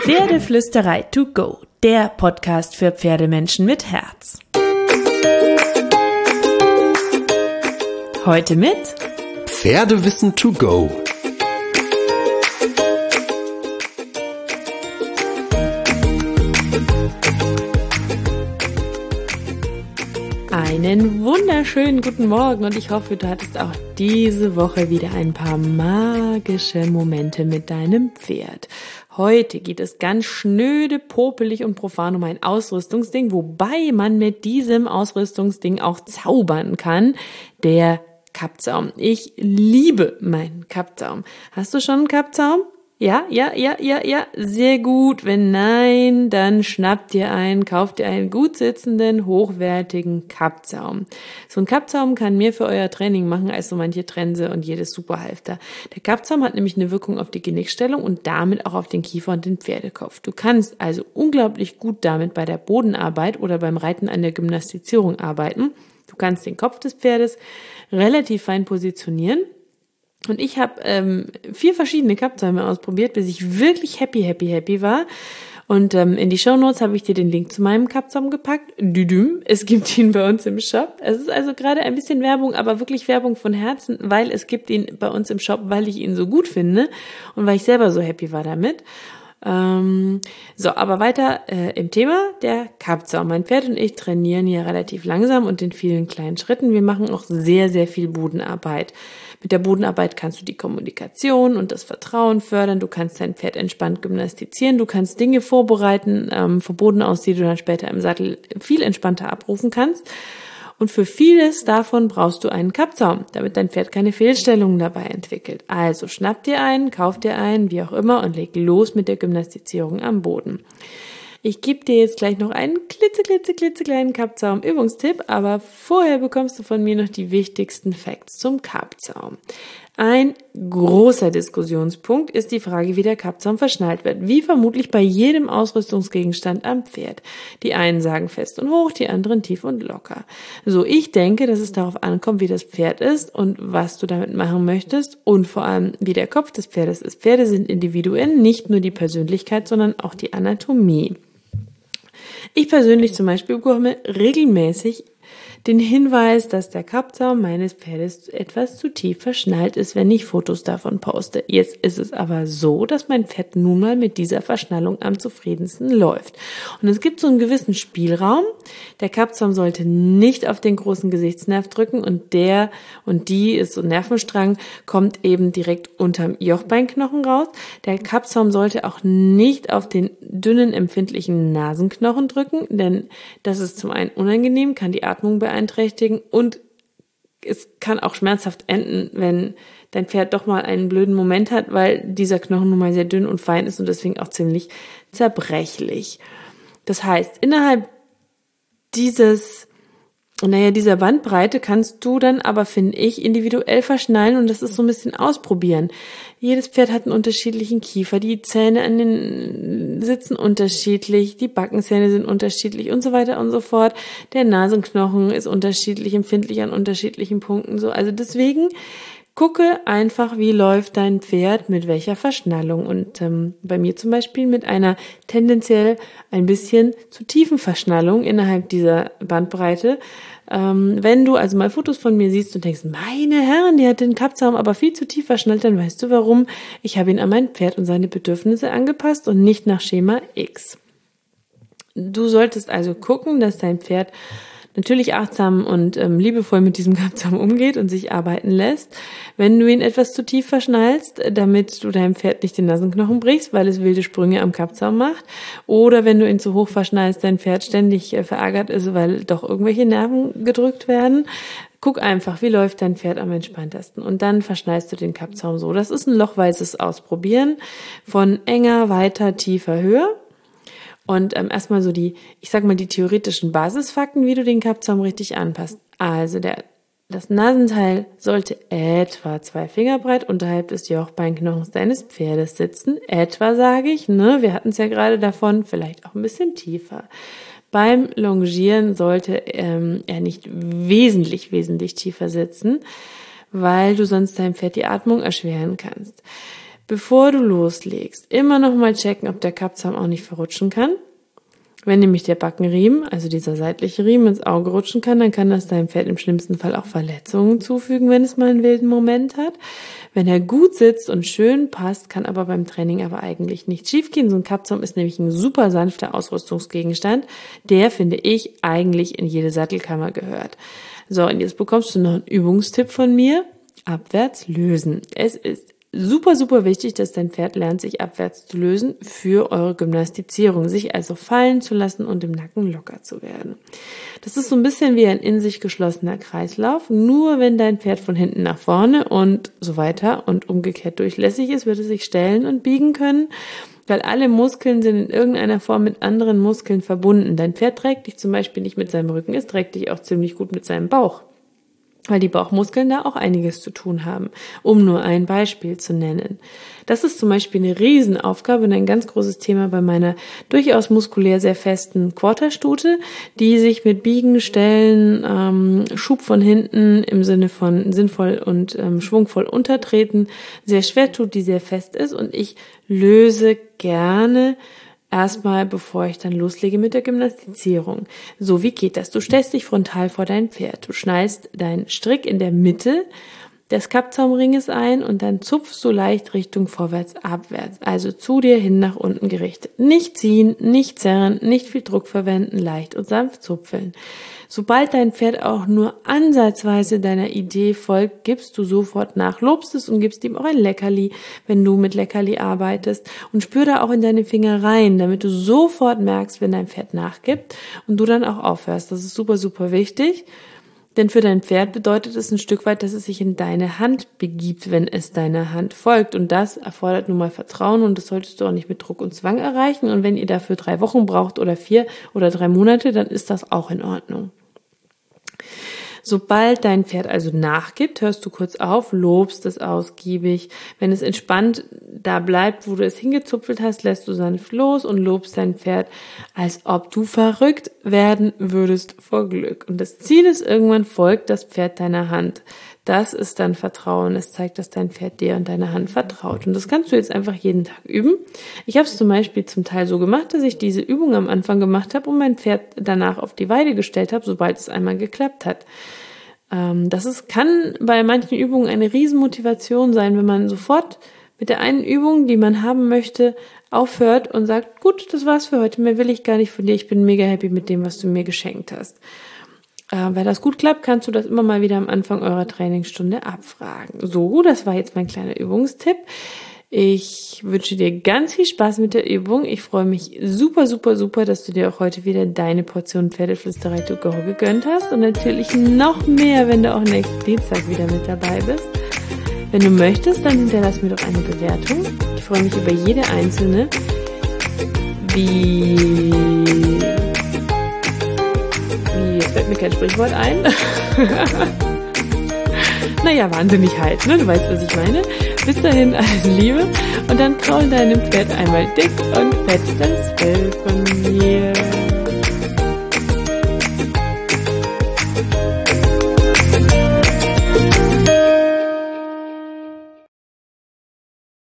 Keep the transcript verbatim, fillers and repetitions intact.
Pferdeflüsterei to go, der Podcast für Pferdemenschen mit Herz. Heute mit Pferdewissen to go. Einen wunderschönen guten Morgen und ich hoffe, du hattest auch diese Woche wieder ein paar magische Momente mit deinem Pferd. Heute geht es ganz schnöde, popelig und profan um ein Ausrüstungsding, wobei man mit diesem Ausrüstungsding auch zaubern kann, der Kappzaum. Ich liebe meinen Kappzaum. Hast du schon einen Kappzaum? Ja, ja, ja, ja, ja, sehr gut. Wenn nein, dann schnappt dir einen, kauft dir einen gut sitzenden, hochwertigen Kappzaum. So ein Kappzaum kann mehr für euer Training machen als so manche Trense und jedes Superhalfter. Der Kappzaum hat nämlich eine Wirkung auf die Genickstellung und damit auch auf den Kiefer und den Pferdekopf. Du kannst also unglaublich gut damit bei der Bodenarbeit oder beim Reiten an der Gymnastizierung arbeiten. Du kannst den Kopf des Pferdes relativ fein positionieren. Und ich habe ähm, vier verschiedene Kappzäume ausprobiert, bis ich wirklich happy, happy, happy war. Und ähm, in die Shownotes habe ich dir den Link zu meinem Kappzaum gepackt. Düdüm, es gibt ihn bei uns im Shop. Es ist also gerade ein bisschen Werbung, aber wirklich Werbung von Herzen, weil es gibt ihn bei uns im Shop, weil ich ihn so gut finde und weil ich selber so happy war damit. Ähm, so, aber weiter äh, im Thema, der Kappzaum. Mein Pferd und ich trainieren hier relativ langsam und in vielen kleinen Schritten. Wir machen auch sehr, sehr viel Bodenarbeit. Mit der Bodenarbeit kannst du die Kommunikation und das Vertrauen fördern. Du kannst dein Pferd entspannt gymnastizieren. Du kannst Dinge vorbereiten, ähm, vom Boden aus, die du dann später im Sattel viel entspannter abrufen kannst. Und für vieles davon brauchst du einen Kappzaum, damit dein Pferd keine Fehlstellungen dabei entwickelt. Also schnapp dir einen, kauf dir einen, wie auch immer, und leg los mit der Gymnastizierung am Boden. Ich gebe dir jetzt gleich noch einen klitze, klitze, klitze kleinen Kappzaum-Übungstipp, aber vorher bekommst du von mir noch die wichtigsten Facts zum Kappzaum. Ein großer Diskussionspunkt ist die Frage, wie der Kappzaum verschnallt wird. Wie vermutlich bei jedem Ausrüstungsgegenstand am Pferd. Die einen sagen fest und hoch, die anderen tief und locker. So, ich denke, dass es darauf ankommt, wie das Pferd ist und was du damit machen möchtest und vor allem, wie der Kopf des Pferdes ist. Pferde sind individuell, nicht nur die Persönlichkeit, sondern auch die Anatomie. Ich persönlich zum Beispiel bekomme regelmäßig den Hinweis, dass der Kappzaum meines Pferdes etwas zu tief verschnallt ist, wenn ich Fotos davon poste. Jetzt ist es aber so, dass mein Pferd nun mal mit dieser Verschnallung am zufriedensten läuft. Und es gibt so einen gewissen Spielraum. Der Kappzaum sollte nicht auf den großen Gesichtsnerv drücken und der und die ist so ein Nervenstrang, kommt eben direkt unterm Jochbeinknochen raus. Der Kappzaum sollte auch nicht auf den dünnen, empfindlichen Nasenknochen drücken, denn das ist zum einen unangenehm, kann die Atmung beeinflussen, beeinträchtigen und es kann auch schmerzhaft enden, wenn dein Pferd doch mal einen blöden Moment hat, weil dieser Knochen nun mal sehr dünn und fein ist und deswegen auch ziemlich zerbrechlich. Das heißt, innerhalb dieses Naja, dieser Bandbreite kannst du dann aber, finde ich, individuell verschnallen und das ist so ein bisschen ausprobieren. Jedes Pferd hat einen unterschiedlichen Kiefer, die Zähne an den sitzen unterschiedlich, die Backenzähne sind unterschiedlich und so weiter und so fort. Der Nasenknochen ist unterschiedlich, empfindlich an unterschiedlichen Punkten. So, also deswegen gucke einfach, wie läuft dein Pferd, mit welcher Verschnallung. Und ähm, bei mir zum Beispiel mit einer tendenziell ein bisschen zu tiefen Verschnallung innerhalb dieser Bandbreite. Ähm, wenn du also mal Fotos von mir siehst und denkst, meine Herren, die hat den Kappzaum aber viel zu tief verschnallt, dann weißt du warum. Ich habe ihn an mein Pferd und seine Bedürfnisse angepasst und nicht nach Schema X. Du solltest also gucken, dass dein Pferd natürlich achtsam und ähm, liebevoll mit diesem Kappzaum umgeht und sich arbeiten lässt. Wenn du ihn etwas zu tief verschnallst, damit du deinem Pferd nicht den Nasenknochen brichst, weil es wilde Sprünge am Kappzaum macht, oder wenn du ihn zu hoch verschnallst, dein Pferd ständig äh, verärgert ist, weil doch irgendwelche Nerven gedrückt werden, guck einfach, wie läuft dein Pferd am entspanntesten und dann verschnallst du den Kappzaum so. Das ist ein lochweises Ausprobieren von enger, weiter, tiefer, höher. Und ähm, erstmal so die, ich sag mal, die theoretischen Basisfakten, wie du den Kappzaum richtig anpasst. Also der, das Nasenteil sollte etwa zwei Finger breit unterhalb des Jochbeinknochens deines Pferdes sitzen. Etwa, sage ich, ne? Wir hatten es ja gerade davon, vielleicht auch ein bisschen tiefer. Beim Longieren sollte ähm, er nicht wesentlich, wesentlich tiefer sitzen, weil du sonst deinem Pferd die Atmung erschweren kannst. bevor du loslegst, immer noch mal checken, ob der Kappzaum auch nicht verrutschen kann. Wenn nämlich der Backenriemen, also dieser seitliche Riemen, ins Auge rutschen kann, dann kann das deinem Pferd im schlimmsten Fall auch Verletzungen zufügen, wenn es mal einen wilden Moment hat. Wenn er gut sitzt und schön passt, kann aber beim Training aber eigentlich nicht schiefgehen. So ein Kappzaum ist nämlich ein super sanfter Ausrüstungsgegenstand, der, finde ich, eigentlich in jede Sattelkammer gehört. So, und jetzt bekommst du noch einen Übungstipp von mir. Abwärts lösen. Es ist super, super wichtig, dass dein Pferd lernt, sich abwärts zu lösen für eure Gymnastizierung, sich also fallen zu lassen und im Nacken locker zu werden. Das ist so ein bisschen wie ein in sich geschlossener Kreislauf. Nur wenn dein Pferd von hinten nach vorne und so weiter und umgekehrt durchlässig ist, wird es sich stellen und biegen können, weil alle Muskeln sind in irgendeiner Form mit anderen Muskeln verbunden. Dein Pferd trägt dich zum Beispiel nicht mit seinem Rücken, es trägt dich auch ziemlich gut mit seinem Bauch, weil die Bauchmuskeln da auch einiges zu tun haben, um nur ein Beispiel zu nennen. Das ist zum Beispiel eine Riesenaufgabe und ein ganz großes Thema bei meiner durchaus muskulär sehr festen Quarterstute, die sich mit Biegen, Stellen, ähm, Schub von hinten im Sinne von sinnvoll und ähm, schwungvoll untertreten sehr schwer tut, die sehr fest ist, und ich löse gerne erstmal, bevor ich dann loslege mit der Gymnastizierung. So, wie geht das? Du stellst dich frontal vor dein Pferd. Du schnallst deinen Strick in der Mitte des Kappzaumringes ein und dann zupfst du leicht Richtung vorwärts, abwärts, also zu dir hin nach unten gerichtet. Nicht ziehen, nicht zerren, nicht viel Druck verwenden, leicht und sanft zupfeln. Sobald dein Pferd auch nur ansatzweise deiner Idee folgt, gibst du sofort nach, lobst es und gibst ihm auch ein Leckerli, wenn du mit Leckerli arbeitest, und spür da auch in deine Finger rein, damit du sofort merkst, wenn dein Pferd nachgibt und du dann auch aufhörst. Das ist super, super wichtig, denn für dein Pferd bedeutet es ein Stück weit, dass es sich in deine Hand begibt, wenn es deiner Hand folgt, und das erfordert nun mal Vertrauen, und das solltest du auch nicht mit Druck und Zwang erreichen, und wenn ihr dafür drei Wochen braucht oder vier oder drei Monate, dann ist das auch in Ordnung. Sobald dein Pferd also nachgibt, hörst du kurz auf, lobst es ausgiebig. Wenn es entspannt da bleibt, wo du es hingezupfelt hast, lässt du sanft los und lobst dein Pferd, als ob du verrückt werden würdest vor Glück. Und das Ziel ist, irgendwann folgt das Pferd deiner Hand. Das ist dann Vertrauen. Es zeigt, dass dein Pferd dir und deiner Hand vertraut. Und das kannst du jetzt einfach jeden Tag üben. Ich habe es zum Beispiel zum Teil so gemacht, dass ich diese Übung am Anfang gemacht habe und mein Pferd danach auf die Weide gestellt habe, sobald es einmal geklappt hat. Ähm, das ist, kann bei manchen Übungen eine Riesenmotivation sein, wenn man sofort mit der einen Übung, die man haben möchte, aufhört und sagt, gut, das war's für heute, mehr will ich gar nicht von dir, ich bin mega happy mit dem, was du mir geschenkt hast. Äh, wenn das gut klappt, kannst du das immer mal wieder am Anfang eurer Trainingsstunde abfragen. So, das war jetzt mein kleiner Übungstipp. Ich wünsche dir ganz viel Spaß mit der Übung. Ich freue mich super, super, super, dass du dir auch heute wieder deine Portion Pferdeflüsterei to go gegönnt hast. Und natürlich noch mehr, wenn du auch nächsten Dienstag wieder mit dabei bist. Wenn du möchtest, dann hinterlass mir doch eine Bewertung. Ich freue mich über jede einzelne. Wie... Wie... Jetzt fällt mir kein Sprichwort ein. Naja, wahnsinnig halt, ne? Du weißt, was ich meine. Bis dahin, alles Liebe. Und dann kraul deinem Pferd einmal dick und fett das Fell von mir.